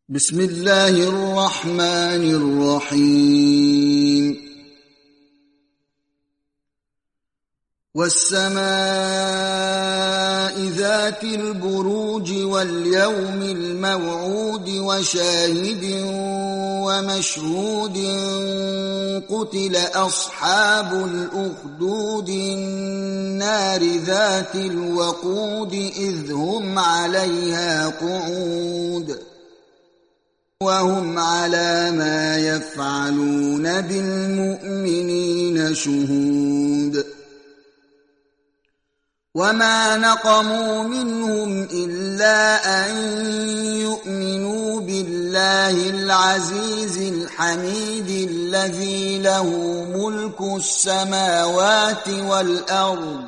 بسم الله الرحمن الرحيم والسماء ذات البروج واليوم الموعود وشاهد ومشهود قتل أصحاب الأخدود النار ذات الوقود إذ هم عليها قعود وهم على ما يفعلون بالمؤمنين شهود وما نقموا منهم إلا أن يؤمنوا بالله العزيز الحميد الذي له ملك السماوات والأرض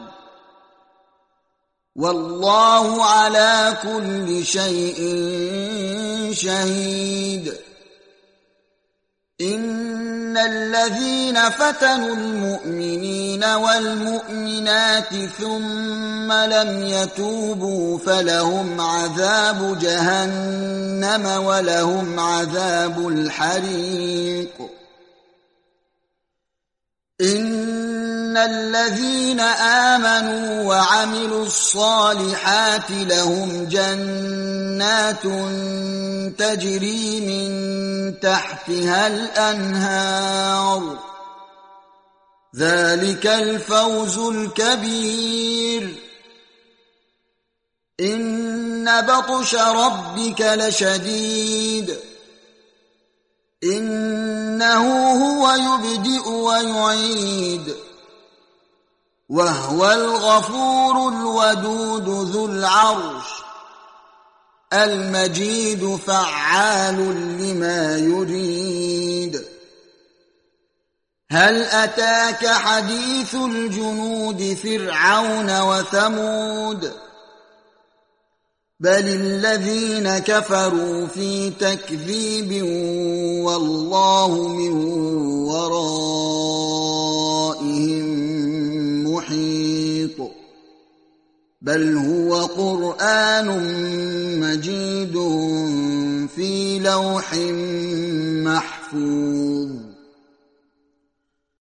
والله على كل شيء شهيد. إن الذين فتنوا المؤمنين والمؤمنات ثم لم يتوبوا فلهم عذاب جهنم ولهم عذاب الحريق. إن الذين آمنوا وعملوا الصالحات لهم جنات تجري من تحتها الأنهار ذلك الفوز الكبير. إن بطش ربك لشديد إنه هو يبدئ ويعيد وهو الغفور الودود ذو العرش المجيد فعال لما يريد. هل أتاك حديث الجنود فرعون وثمود بل الذين كفروا في تكذيب والله من ورائهم محيط. بل هو قرآن مجيد في لوح محفوظ.